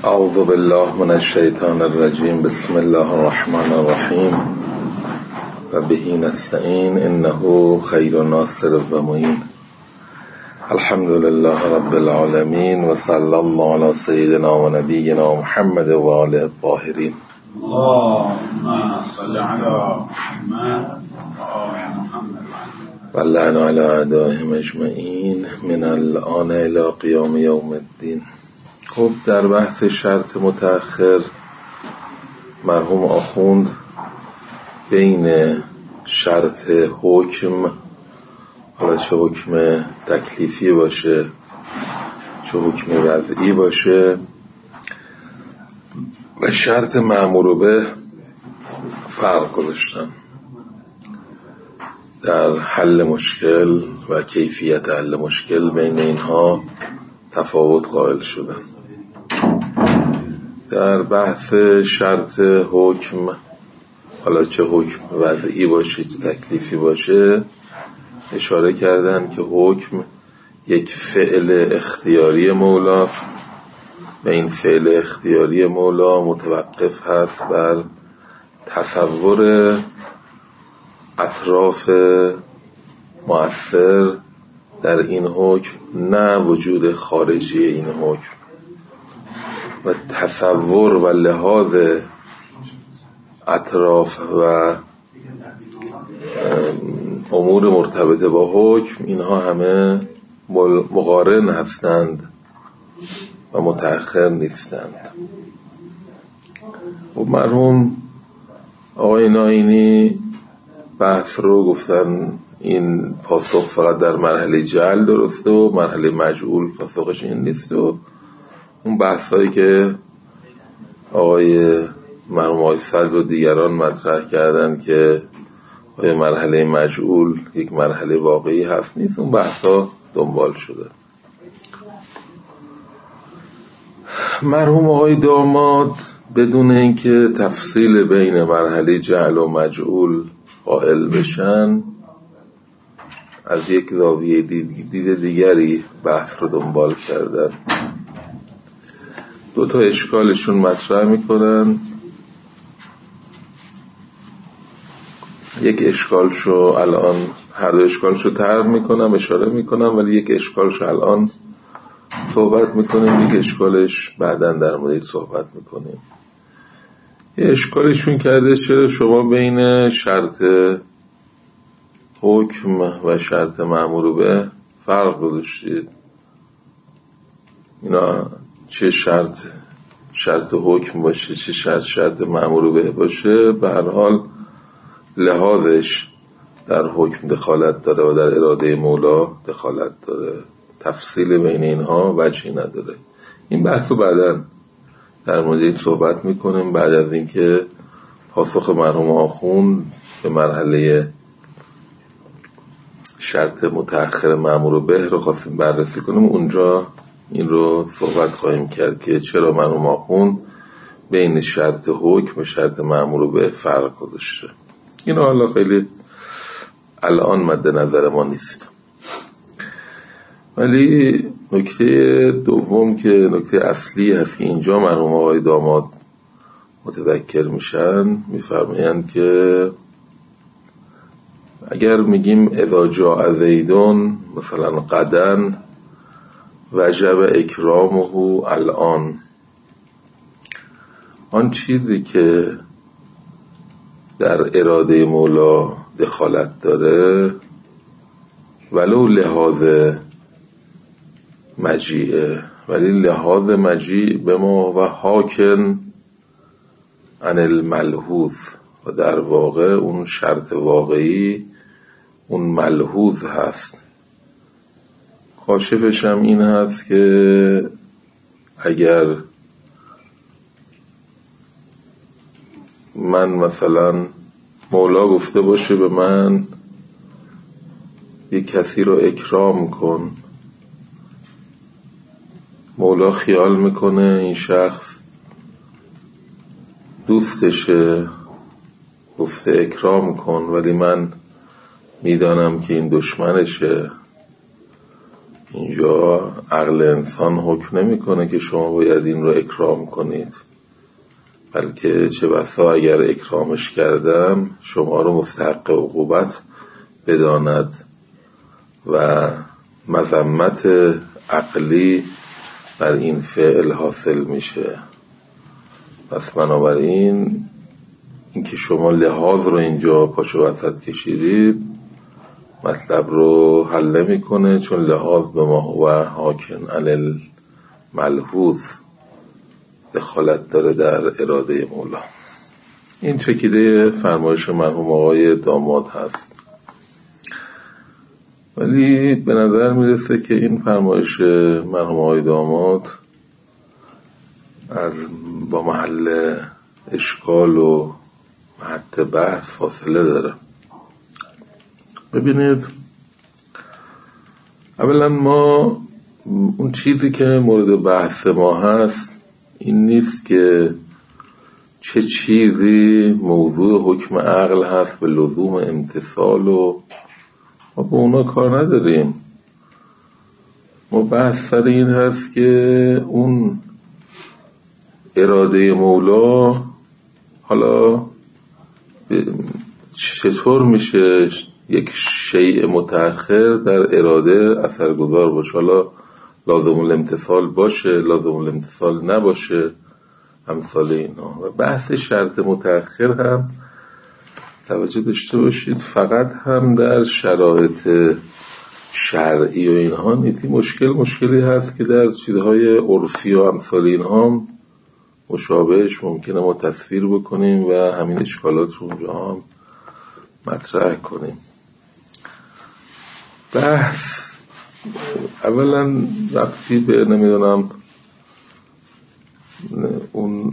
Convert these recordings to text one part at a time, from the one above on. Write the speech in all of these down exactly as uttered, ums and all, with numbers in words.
اعوذ بالله من الشیطان الرجیم. بسم الله الرحمن الرحیم و به نستعین انه خیر ناصر و معین. الحمد لله رب العالمین و صلی الله علی سیدنا و نبینا محمد و آله الطاهرین. اللهم صل علی محمد و آل محمد و لعن علی اعدائهم اجمعین من الآن الی قیام یوم الدین. خب در بحث شرط متأخر مرحوم آخوند بین شرط حکم، حالا چه حکم تکلیفی باشه چه حکم وضعی باشه، و شرط مأمور به فرق گذاشتن در حل مشکل و کیفیت حل مشکل. بین اینها تفاوت قائل شدن. در بحث شرط حکم، حالا چه حکم وضعی باشه چه تکلیفی باشه، اشاره کردن که حکم یک فعل اختیاری مولاست و این فعل اختیاری مولا متوقف هست بر تصور اطراف مؤثر در این حکم، نه وجود خارجی این حکم. و تصور و لحاظ اطراف و امور مرتبطه با حکم، اینها همه مقارن هستند و متأخر نیستند. و مرحوم آقای ناینی بحث رو گفتن این پاسخ فقط در مرحله جعل درسته و مرحله مجعول پاسخش این نیست. و اون بحثایی که آقای مرحوم آقای صدر و دیگران مطرح کردن که آیا مرحله مجعول یک مرحله واقعی هست نیست، اون بحثا دنبال شده. مرحوم آقای داماد بدون اینکه تفصیل بین مرحله جعل و مجعول قائل بشن، از یک زاویه دید, دید دیگری بحث رو دنبال کردن. دو تا اشکالشون مطرح میکنن. یک اشکالشو الان، هر دو اشکالشو طرح میکنم اشاره میکنم، ولی یک اشکالشو الان صحبت میکنیم، یک اشکالش بعداً در مورد صحبت میکنیم. یه اشکالشون کرده چرا شما بین شرط حکم و شرط مأمور به فرق گذاشتید؟ اینا چه شرط شرط حکم باشه چه شرط شرط مأمور به باشه، به هر حال لحاظش در حکم دخالت داره و در اراده مولا دخالت داره. تفصیل بین اینها وجهی نداره. این بحثو بعداً در مورد این صحبت میکنیم، بعد از اینکه پاسخ مرحوم آخوند به مرحله شرط متأخر مأمور به رو خواستیم بررسی کنیم. اونجا این رو صحبت خواهیم کرد که چرا مرحوم آخوند بین شرط حکم و شرط مأمور به فرق گذاشته. این حالا خیلی الان مد نظر ما نیست. ولی نکته دوم که نکته اصلی هست که اینجا مرحوم آقای داماد متذکر میشن، میفرمایند که اگر میگیم اذا جاء زیدون مثلا غداً وجب اکرامه الان، آن چیزی که در اراده مولا دخالت داره ولو لحاظ مجیعه، ولی لحاظ مجیع به ما و حاکن عن الملحوظ، و در واقع اون شرط واقعی اون ملحوظ هست. کاشفش هم این هست که اگر من مثلا مولا گفته باشه به من یک کسی رو اکرام کن، مولا خیال میکنه این شخص دوستشه، گفته اکرام کن، ولی من میدانم که این دشمنشه، اینجا عقل انسان حکم نمیکنه که شما باید این رو اکرام کنید، بلکه چه بسا اگر اکرامش کردم شما رو مستحق عقوبت بداند و مذمت عقلی بر این فعل حاصل میشه. پس بنابراین اینکه شما لحاظ رو اینجا پاشو وسط کشیدید مطلب رو حل نمی کنه، چون لحاظ به ما هو حاکم علی الملحوظ دخالت داره در اراده مولا. این چکیده فرمایش مرحوم آقای داماد هست، ولی به نظر میرسه که این فرمایش مرحوم آقای داماد از با محل اشکال و حتی بحث فاصله داره. ببینید، اولا ما اون چیزی که مورد بحث ما هست این نیست که چه چیزی موضوع حکم عقل هست به لزوم امتثال و ما به اونا کار نداریم. ما بحث سر این هست که اون اراده مولا حالا چطور میشه یک شیء متأخر در اراده اثرگذار باشه، حالا لازم الامتثال باشه لازم الامتثال نباشه، امثال اینا. و بحث شرط متأخر هم توجه داشته باشید فقط هم در شرایط شرعی و اینها نیتی مشکل مشکلی هست که در چیزهای عرفی و امثال اینها هم مشابهش ممکنه ما تصویر بکنیم و همین اشکالات رو اونجا هم مطرح کنیم. بحث اولا ربطی به نمیدونم اون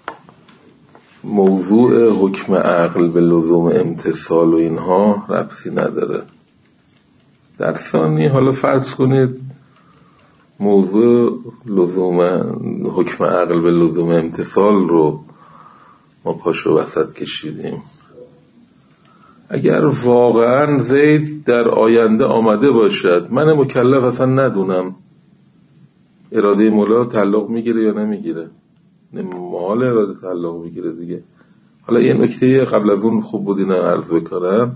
موضوع حکم عقل به لزوم امتثال و اینها ربطی نداره. در ثانی حالا فرض کنید موضوع لزوم حکم عقل به لزوم امتثال رو ما پاشو وسط کشیدیم. اگر واقعا زید در آینده آمده باشد، من مکلف اصلا ندونم اراده مولا تعلق میگیره یا نمیگیره، محال اراده تعلق میگیره دیگه. حالا یه نکته قبل از اون خوب بود اینو عرض بکنم.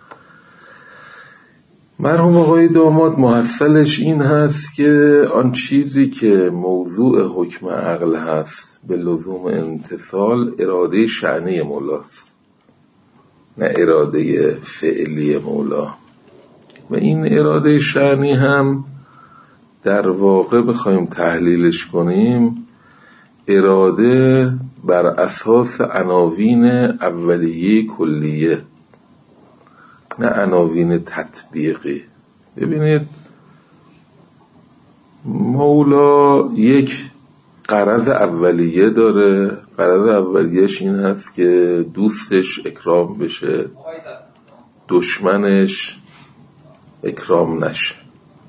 مرحوم آقای داماد محصلش این هست که آن چیزی که موضوع حکم عقل هست به لزوم امتثال اراده شأنی مولاست، نه اراده فعلی مولا. و این اراده شأنی هم در واقع بخوایم تحلیلش کنیم اراده بر اساس عناوین اولیه کلیه، نه عناوین تطبیقی. ببینید مولا یک غرض اولیه داره، غرض اولیهش این هست که دوستش اکرام بشه، دشمنش اکرام نشه.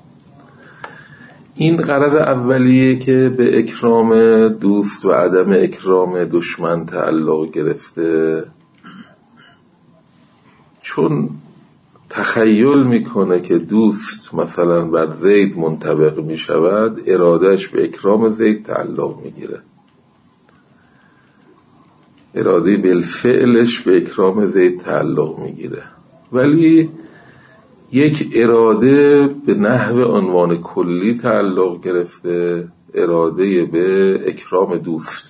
این غرض اولیه که به اکرام دوست و عدم اکرام دشمن تعلق گرفته، چون تخیل میکنه که دوست مثلا بر زید منطبق میشود، ارادهش به اکرام زید تعلق میگیره، اراده بالفعلش به اکرام زید تعلق میگیره. ولی یک اراده به نحو عنوان کلی تعلق گرفته، اراده به اکرام دوست.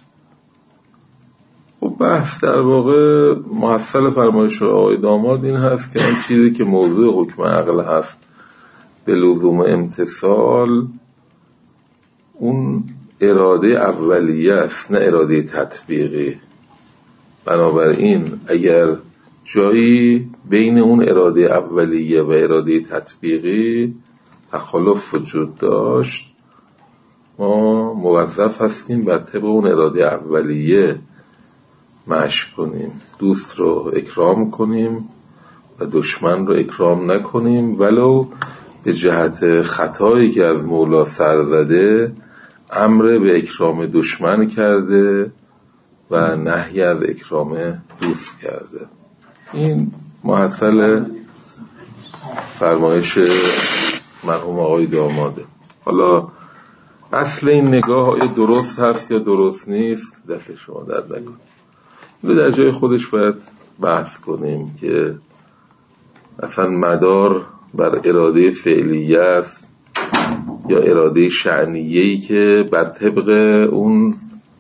و بحث در واقع محصل فرمایش آقای داماد این هست که آن چیزی که موضوع حکم عقل هست به لزوم امتثال اون اراده اولیه است، نه اراده تطبیقی. بنابراین اگر جایی بین اون اراده اولیه و اراده تطبیقی تخالف وجود داشت، ما موظف هستیم بر طبق اون اراده اولیه مشی کنیم، دوست رو اکرام کنیم و دشمن رو اکرام نکنیم، ولو به جهت خطایی که از مولا سر زده امر به اکرام دشمن کرده و نهی از اکرام دوست کرده. این محصل فرمایش مرحوم آقای داماده. حالا اصل این نگاه آیا درست هست یا درست نیست دست شما درد نکنه، اینو در جای خودش باید بحث کنیم که اصلا مدار بر اراده فعلیه است یا اراده شأنیه‌ای که بر طبق اون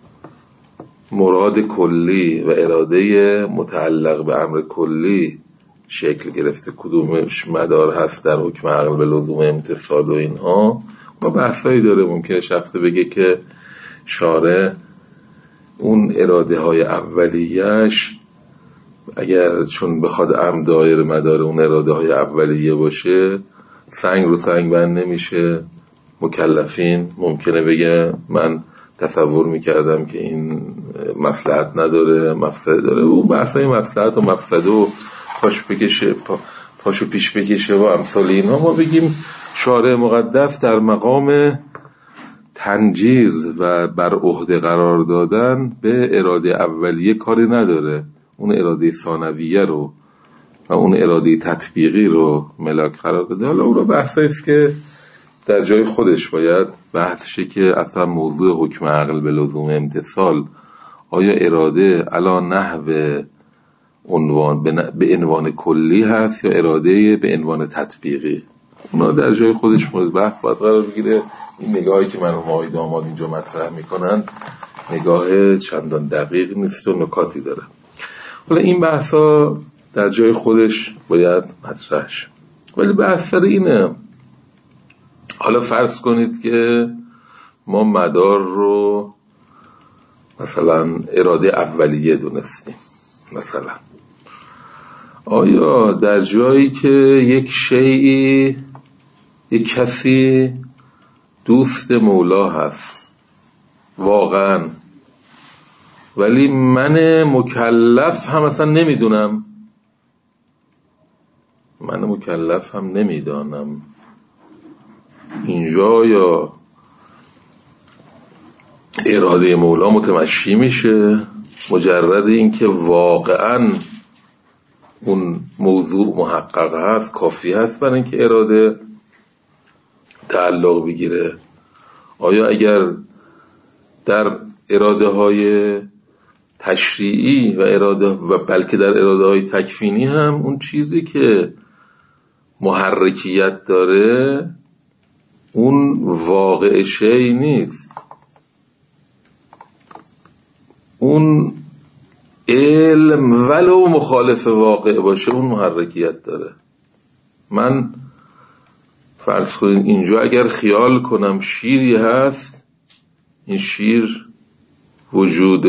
مراد کلی و اراده متعلق به امر کلی شکل گرفته، کدومش مدار هست در حکم عقل به لزوم امتثال و اینها. ما بحثایی داره، ممکنه شخص بگه که شارع اون اراده های اولیه‌اش اگر چون بخواد عمد دایر مدار اون اراده های اولیه باشه سنگ رو سنگ بند نمیشه. مکلفین ممکنه بگه من تصور میکردم که این مصلحت نداره مفسده داره، اون بحثای مصلحت و مفسده و پاش بکشه پا پاشو پیش بکشه و امثال اینها. ما بگیم شارع مقدس در مقام تنجیز و بر عهده قرار دادن به اراده اولیه کاری نداره، اون اراده ثانویه رو و اون اراده تطبیقی رو ملاک قرار داده. حالا اون رو بحثی است که در جای خودش باید بحث شه که اصلا موضوع حکم عقل به لزوم امتثال آیا اراده علا نحو عنوان به عنوان کلی هست یا اراده به عنوان تطبیقی، اونا در جای خودش مورد بحث باید قرار بگیره. این نگاهی که مرحوم آقای داماد اینجا مطرح میکنن نگاه چندان دقیق نیست و نکاتی داره. حالا این بحثا در جای خودش باید مطرح شه، ولی بحث سر اینه حالا فرض کنید که ما مدار رو مثلا اراده اولیه دونستیم، مثلا آیا در جایی که یک شیئی یک کسی دوست مولا هست واقعا ولی من مکلف هم اصلا نمیدونم، من مکلف هم نمیدانم، اینجا یا اراده مولا متمشی میشه مجرد این که واقعا اون موضوع محقق هست کافی هست برای اینکه اراده تعلق بگیره؟ آیا اگر در اراده های تشریعی و اراده و بلکه در اراده های تکوینی هم اون چیزی که محرکیت داره اون واقع شی نیست، اون علم ولو مخالف واقع باشه اون محرکیت داره. من فرض کنین اینجا اگر خیال کنم شیری هست، این شیر وجود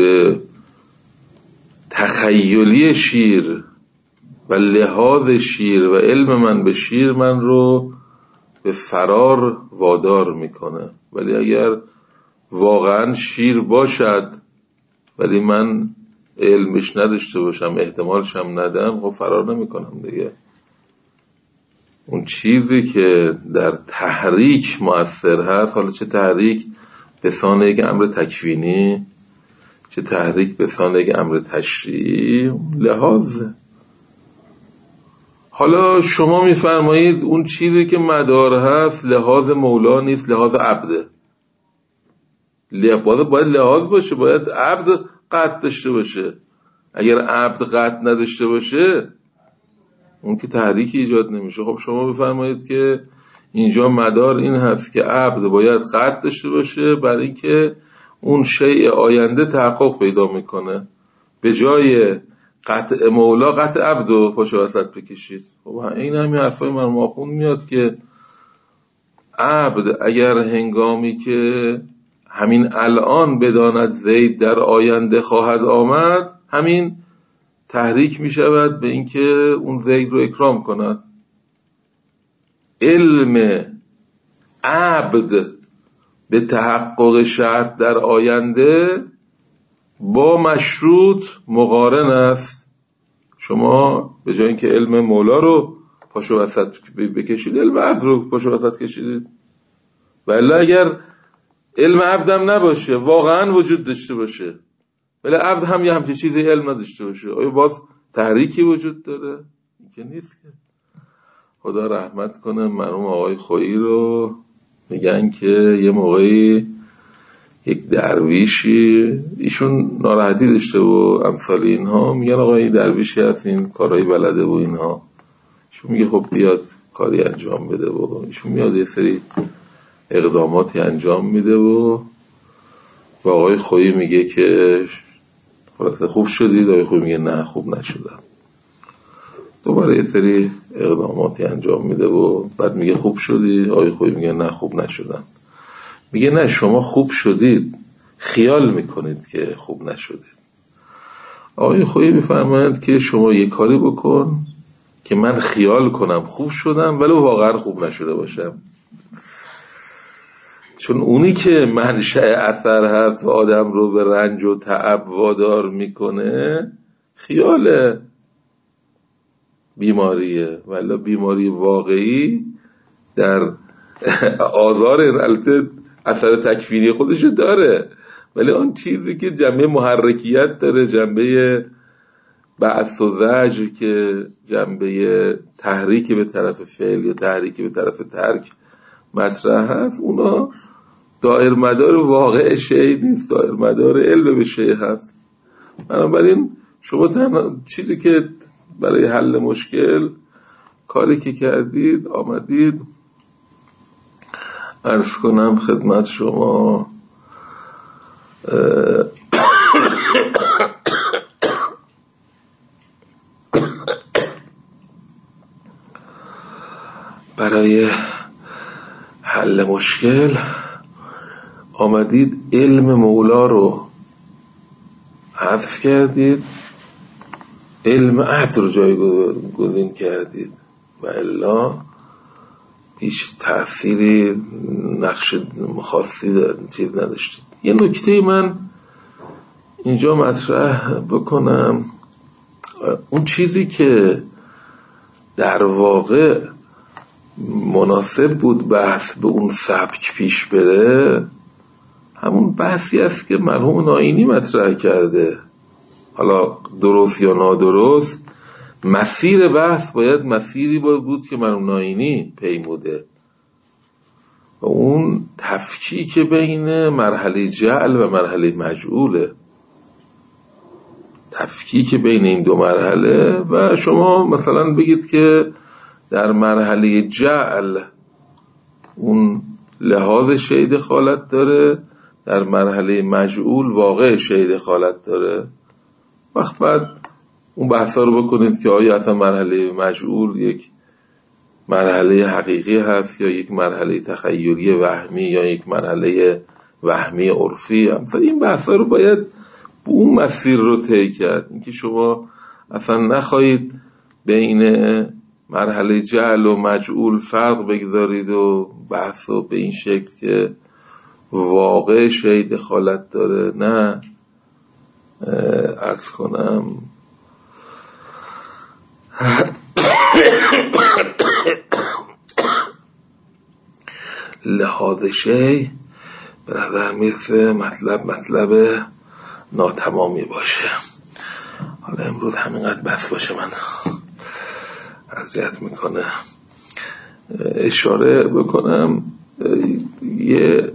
تخیلی شیر و لحاظ شیر و علم من به شیر من رو به فرار وادار میکنه، ولی اگر واقعا شیر باشد ولی من علمش نداشته باشم احتمالش هم ندم خب فرار نمیکنم دیگه. اون چیزی که در تحریک مؤثر هست، حالا چه تحریک به سان یک امر تکوینی چه تحریک به سان یک امر تشریعی، لحاظه. حالا شما میفرمایید اون چیزی که مدار هست لحاظ مولا نیست، لحاظ عبده. باید لحاظ باشه، باید عبد قطع داشته باشه. اگر عبد قطع نداشته باشه اون که تحریکی ایجاد نمیشه. خب شما بفرمایید که اینجا مدار این هست که عبد باید قطع داشته باشه برای اینکه اون شیء آینده تحقق پیدا میکنه، به جای قطع مولا قطع عبد و پاشو وسط بکشید. خب این همین حرفای مرحوم آخوند میاد که عبد اگر هنگامی که همین الان بداند زید در آینده خواهد آمد همین تحریک می شود به اینکه اون زید رو اکرام کند. علم عبد به تحقق شرط در آینده با مشروط مقارن است. شما به جای اینکه علم مولا رو پاشو وسط بکشید علم عبد رو پاشو وسط کشیدید. ولی اگر علم عبدم نباشه واقعا وجود داشته باشه ولی عبد هم یه همچین چیزی علم نداشته باشه، آیا باز تحریکی وجود داره؟ که نیست که. خدا رحمت کنه مرحوم آقای خویی رو، میگن که یه موقعی یک درویشی، ایشون ناراحتی داشته و امثال اینها، میگن آقا این درویشی هست این کارهای بلده و اینها، ایشون میگه خب بیاد کاری انجام بده و ایشون میاد یه سری اقداماتی انجام میده و با آقای خویی میگه که خلاصه خوب شدید؟ آقای خویی میگه نه خوب نشدم. دوباره یه سری اقداماتی انجام میده و بعد میگه خوب شدی؟ آقای خویی میگه نه خوب نشدم. میگه نه شما خوب شدید، خیال میکنید که خوب نشدید. آقای خویی میفرمایند که شما یه کاری بکن که من خیال کنم خوب شدم ولی واقعا خوب نشده باشم، چون اونی که منشأ اثر هست و آدم رو به رنج و تعب وادار میکنه خیاله، بیماریه، ولی بیماری واقعی در آزار البته اثر تکفیری خودش داره، ولی اون چیزی که جنبه محرکیت داره، جنبه بعث و زجر که جنبه تحریک به طرف فعل یا تحریک به طرف ترک مطرح هست، اونا دایر مدار واقع شیء نیست، دایر مدار علم به شیء هست. بنابراین شما تنها چیزی که برای حل مشکل کاری که کردید آمدید عرض کنم خدمت شما برای حل مشکل آمدید علم مولا رو حذف کردید، علم عبد رو جایگزین کردید و الا هیچ تأثیری نقش خاصی چیز نداشتید. یه نکته من اینجا مطرح بکنم، اون چیزی که در واقع مناسب بود بحث به اون سبک پیش بره همون بحثی است که مرحوم ناینی مطرح کرده، حالا درست یا نادرست مسیر بحث باید مسیری بود که مرحوم ناینی پیموده و اون تفکیک بین مرحله جعل و مرحله مجعوله، تفکیک بین این دو مرحله. و شما مثلا بگید که در مرحله جعل اون لحاظ شیء دخالت داره، در مرحله مجعول واقع شیء دخالت داره، وقت بعد اون بحثا رو بکنید که آیا اصلا مرحله مجعول یک مرحله حقیقی هست یا یک مرحله تخیلی وهمی یا یک مرحله وهمی عرفی. مثلا این بحثا رو باید به اون مسیر رو طی کرد، اینکه شما اصلا نخواهید بین مرحله جعل و مجعول فرق بگذارید و بحث رو به این شکل که واقع شیء دخالت داره، نه عرض کنم لحاظ شیء به نظر میرسه مطلب مطلب ناتمامی باشه. حالا امروز همینقدر بس باشه، من اذیت میکنه. اشاره بکنم یه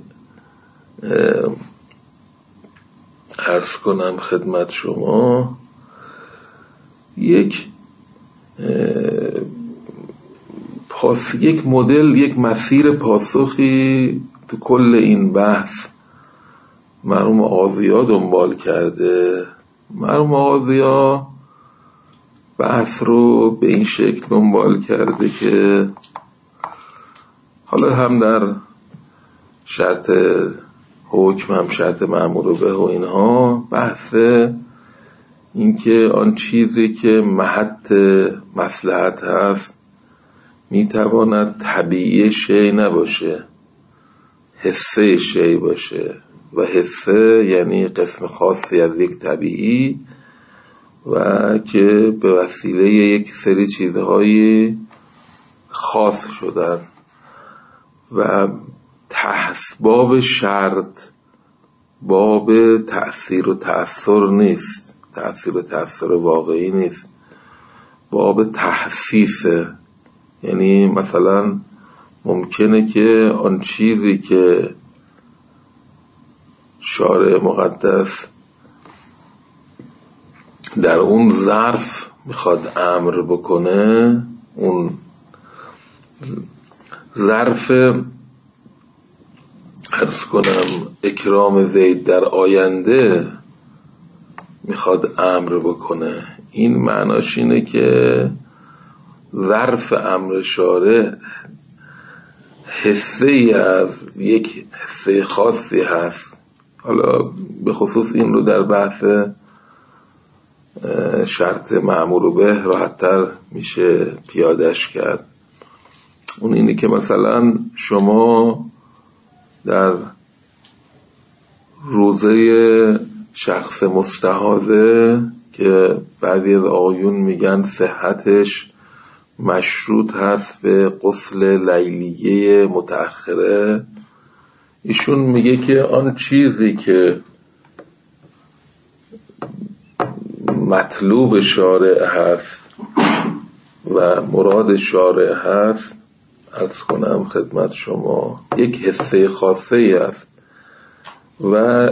عرض کنم خدمت شما یک پاس یک مدل یک مسیر پاسخی تو کل این بحث مرحوم آغازیا دنبال کرده. مرحوم آغازیا بحث رو به این شکل دنبال کرده که حالا هم در شرط حکم هم شرط مأمور به و اینها بحث این که آن چیزی که محط مصلحت هست میتواند طبیعی شیء نباشه، حسه شیء باشه و حسه یعنی قسم خاصی از یک طبیعی و که به وسیله یک سری چیزهای خاص شدن و تحس باب شرط باب تأثیر و تأثیر نیست، تأثیر و تأثیر واقعی نیست، باب تحسیسه، یعنی مثلا ممکنه که آن چیزی که شارع مقدس در اون ظرف میخواد امر بکنه، اون ظرف عرض کنم اکرام زید در آینده میخواد امر بکنه، این معناش اینه که ظرف امر شارع حصه ای از یک حصه خاصی هست. حالا به خصوص این رو در بحث شرط مأمور به راحت‌تر میشه پیادش کرد. اون اینه که مثلا شما در روزه شخص مستحاضه که بعضی از آقایون میگن صحتش مشروط هست به غسل لیلیه متأخره، ایشون میگه که آن چیزی که مطلوب شارع هست و مراد شارع هست، عرض کنم خدمت شما یک حصه خاصه است و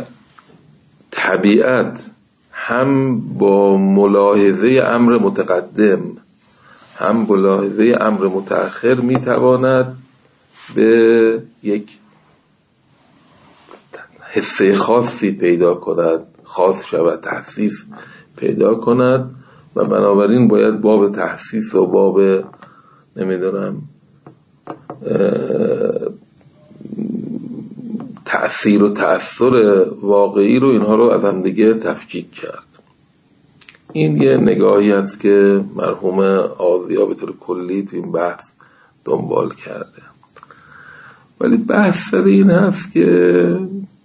طبیعت هم با ملاحظه امر متقدم هم ملاحظه امر متأخر میتواند به یک حصه خاصی پیدا کند، خاص شود، تخصیص پیدا کند و بنابراین باید باب تخصیص و باب نمیدونم تأثیر و تأثیر واقعی رو اینها رو از هم دیگه تفکیک کرد. این یه نگاهی است که مرحوم آذیا به طور کلی تو این بحث دنبال کرده. ولی بحث سر این هست که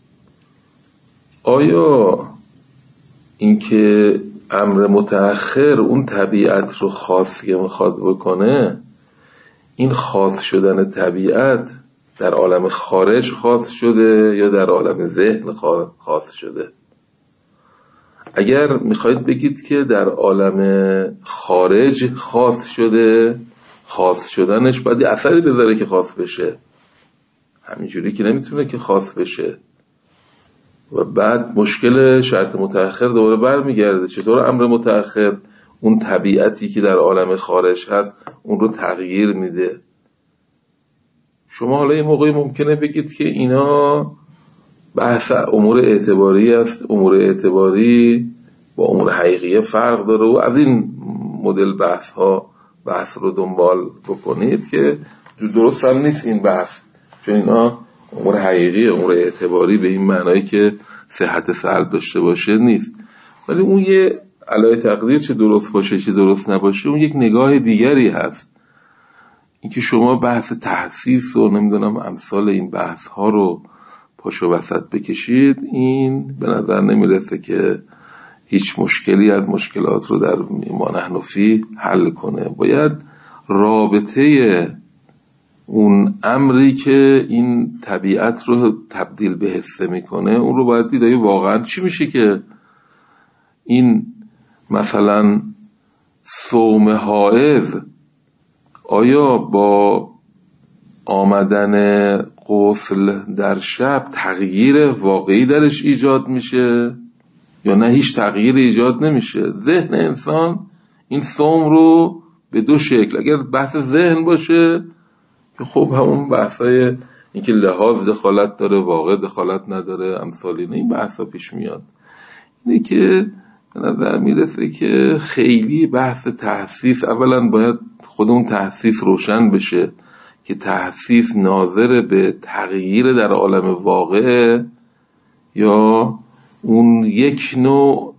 آیا اینکه امر متأخر اون طبیعت رو خاصی میخواد بکنه، این خاص شدن طبیعت در عالم خارج خاص شده یا در عالم ذهن خاص شده؟ اگر میخواید بگید که در عالم خارج خاص شده، خاص شدنش باید اثری بذاره که خاص بشه، همینجوری که نمیتونه که خاص بشه. و بعد مشکل شرط متأخر دوباره برمیگرده، چطور امر متأخر اون طبیعتی که در عالم خارج هست اون رو تغییر میده؟ شما حالا یه موقعی ممکنه بگید که اینا بحث امور اعتباری است، امور اعتباری با امور حقیقیه فرق داره و از این مدل بحث ها بحث رو دنبال بکنید که درست هم نیست این بحث، چون اینا امور حقیقی، امور اعتباری به این معنایی که صحت سلب داشته باشه نیست. ولی اون یه علای تقدیر چه درست باشه چه درست نباشه اون یک نگاه دیگری هست. اینکه شما بحث تحسیس و نمیدونم امثال این بحث ها رو پاشو وسط بکشید، این به نظر نمیرسه که هیچ مشکلی از مشکلات رو در ما نحن فیه حل کنه. باید رابطه اون امری که این طبیعت رو تبدیل به حسه میکنه اون رو باید دید واقعا چی میشه که این مثلا صوم حائض آیا با آمدن غسل در شب تغییر واقعی درش ایجاد میشه یا نه هیچ تغییر ایجاد نمیشه؟ ذهن انسان این صوم رو به دو شکل، اگر بحث ذهن باشه که خب همون بحثای اینکه لحاظ دخالت داره واقع دخالت نداره امثالی، این بحثا پیش میاد. اینه که به نظر میرسه که خیلی بحث تحسیس، اولا باید خود اون تحسیس روشن بشه که تحسیس ناظر به تغییر در عالم واقع یا اون یک نوع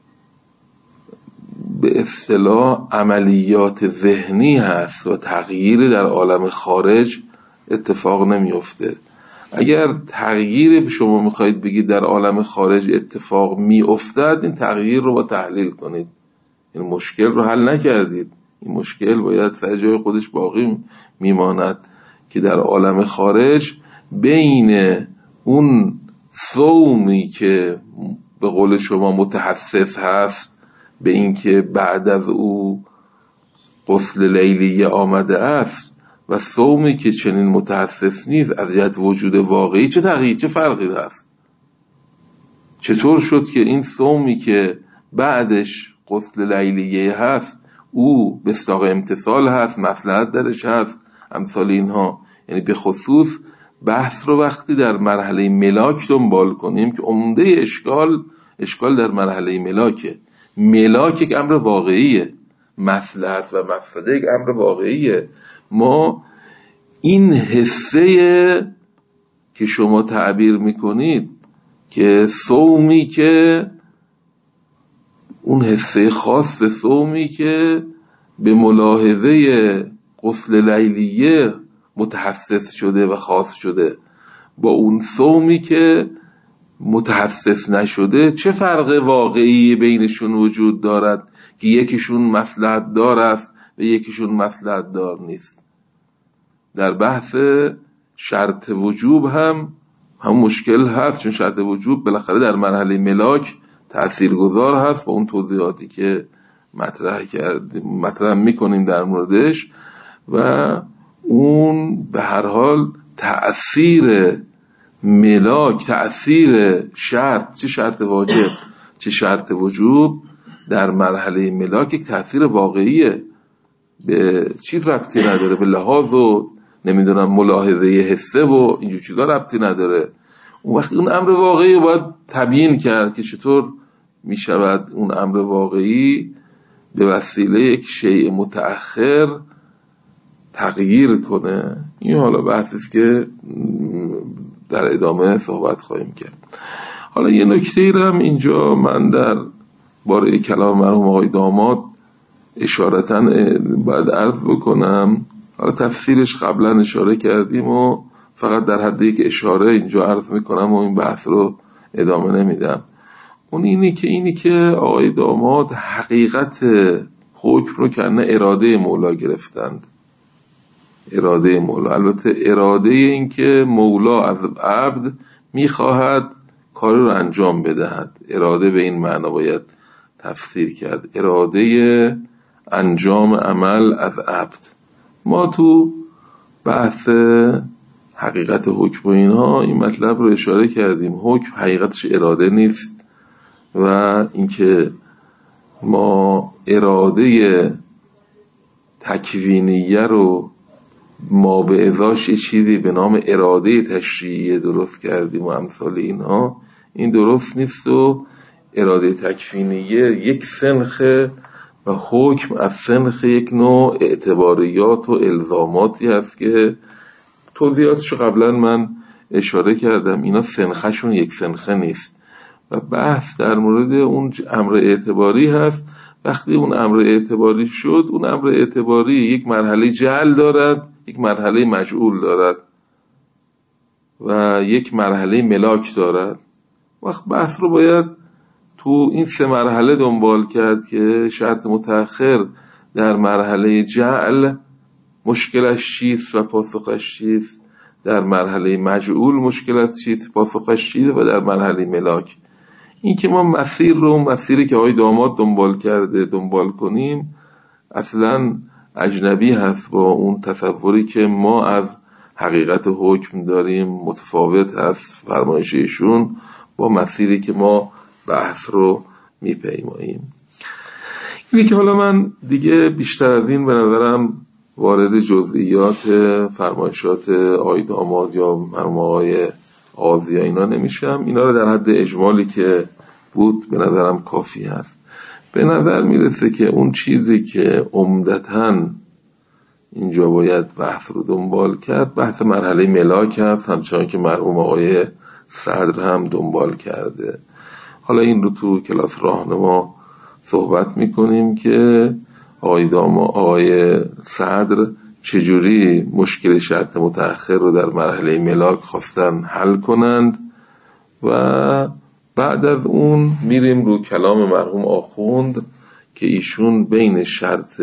به اصطلاح عملیات ذهنی هست و تغییر در عالم خارج اتفاق نمیفته. اگر تغییر شما میخواید بگید در عالم خارج اتفاق میافتد، این تغییر رو با تحلیل کنید، این مشکل رو حل نکردید. این مشکل باید سر جای خودش باقی میماند که در عالم خارج بین اون صومی که به قول شما متحسس هست به این که بعد از او غسل لیلیه آمده است و صومی که چنین متحسس نیست از جهت وجود واقعی، چه تغییر چه فرقی هست؟ چطور شد که این صومی که بعدش غسل لیلیه هست او به استاق امتصال هست، مصلحت درش هست، امثال اینها؟ یعنی به خصوص بحث رو وقتی در مرحله ملاک دنبال کنیم که عمده اشکال اشکال در مرحله ملاکه. ملاک یک امر واقعیه، مصلحت و مفسده یک امر واقعیه. ما این حسه که شما تعبیر میکنید که صومی که اون حسه خاص صومی که به ملاحظه غسل لیلیه متحسس شده و خاص شده با اون صومی که متحسس نشده، چه فرق واقعی بینشون وجود دارد که یکیشون مصلحت دار است و یکیشون مصلحت دار نیست؟ در بحث شرط وجوب هم هم مشکل هست، چون شرط وجوب بالاخره در مرحله ملاک تأثیرگذار هست با اون توضیحاتی که مطرح کرد مطرح میکنیم در موردش، و اون به هر حال تأثیر ملاک، تأثیر شرط، چه شرط واجب چه شرط وجوب در مرحله ملاک یک تأثیر واقعیه، به چیز ربطی نداره، به لحاظ و نمیدونم ملاحظه حسه و اینجور چیزا ربطی نداره. اون وقت اون امر واقعی باید تبیین کرد که چطور میشود اون امر واقعی به وسیله یک شیء متأخر تغییر کنه. این حالا بحثی است که در ادامه صحبت خواهیم کرد. حالا یه نکته هم اینجا من در باره کلام مرحوم آقای داماد اشارتاً باید عرض بکنم. حالا تفسیرش قبلا اشاره کردیم و فقط در حد یک اشاره اینجا عرض میکنم و این بحث رو ادامه نمیدم. اون اینی که اینی که آقای داماد حقیقت حکم رو کنه اراده مولا گرفتند. اراده مولا، البته اراده این که مولا از عبد میخواهد کار رو انجام بدهد، اراده به این معنا باید تفسیر کرد، اراده انجام عمل از عبد. ما تو بحث حقیقت حکم و اینها این مطلب رو اشاره کردیم. حکم حقیقتش اراده نیست و اینکه ما اراده تکوینیه رو ما به ازاش چیزی به نام اراده تشریعیه درست کردیم و امثال اینها، این درست نیست. و اراده تکوینیه یک سنخه و حکم از سنخ یک نوع اعتباریات و الزاماتی هست که توضیحاتشو قبلا من اشاره کردم. اینا سنخشون یک سنخه نیست و بحث در مورد اون امر اعتباری هست. وقتی اون امر اعتباری شد، اون امر اعتباری یک مرحله جعل دارد، یک مرحله مجعول دارد و یک مرحله ملاک دارد. وقت بحث رو باید تو این سه مرحله دنبال کرد که شرط متأخر در مرحله جعل مشکلش چیست و پاسخش چیست، در مرحله مجعول مشکلش چیست پاسخش چیست و در مرحله ملاک. این که ما مسیر رو مسیری که آقای داماد دنبال کرده دنبال کنیم اصلا اجنبی هست با اون تصوری که ما از حقیقت حکم داریم، متفاوت هست فرمایش ایشون با مسیری که ما بحث رو میپیماییم. اینی که حالا من دیگه بیشتر از این به نظرم وارد جزئیات فرمایشات آقای داماد یا مرحوم آقای آذی اینا نمیشم. اینا رو در حد اجمالی که بود به نظرم کافی هست. به نظر میرسه که اون چیزی که عمدتاً اینجا باید بحث رو دنبال کرد بحث مرحله ملاک هست، همچنان که مرحوم آقای صدر هم دنبال کرده. حالا این رو تو کلاس راهنما صحبت میکنیم که آقای داما آقای صدر چجوری مشکل شرط متأخر رو در مرحله ملاک خواستن حل کنند و بعد از اون میریم رو کلام مرحوم آخوند که ایشون بین شرط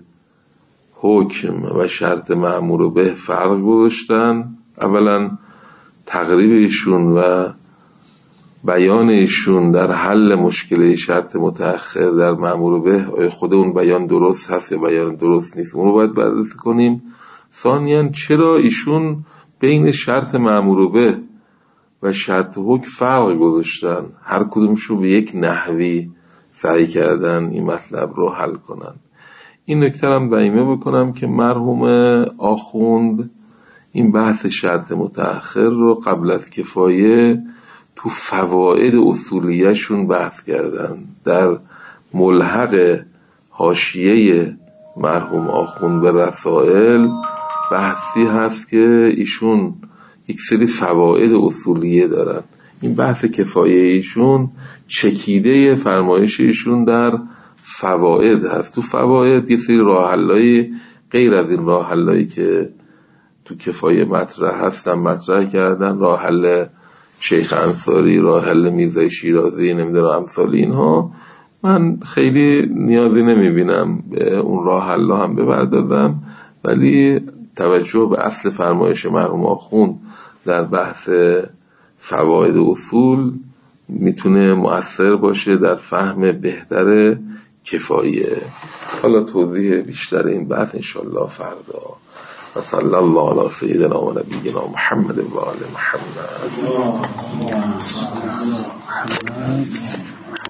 حکم و شرط مأمور به فرق گذاشتن. اولا تقریب ایشون و بیان ایشون در حل مشکل شرط متأخر در مأمور به، آیا خود اون بیان درست هست یا بیان درست نیست، اون رو باید بررسی کنیم. ثانیاً چرا ایشون بین شرط مأمور به و شرط حکم فرق گذاشتن، هر کدومشون به یک نحوی سعی کردن این مطلب رو حل کنن. این نکته هم دائمه بکنم که مرحوم آخوند این بحث شرط متأخر رو قبل از کفایه تو فواید اصولیه‌شون بحث کردن. در ملحق حاشیه مرحوم آخوند به رسائل بحثی هست که ایشون یک سری فواید اصولیه دارن. این بحث کفایه ایشون چکیده فرمایش ایشون در فواید هست. تو فواید یه سری راه حلای غیر از این راه حلایی که تو کفایه مطرح هستن مطرح کردن، راه حل شیخ انصاری، راه حل میرزای شیرازی، نمیدونم امثال اینها. من خیلی نیازی نمیبینم به اون راه حلا هم بپردازم، ولی توجه به اصل فرمایش مرحوم آخوند در بحث فواید اصول میتونه مؤثر باشه در فهم بهتر کفایه. حالا توضیح بیشتر این بحث انشالله فردا. و صلی الله علی سیدنا و نبینا محمد و آل محمد.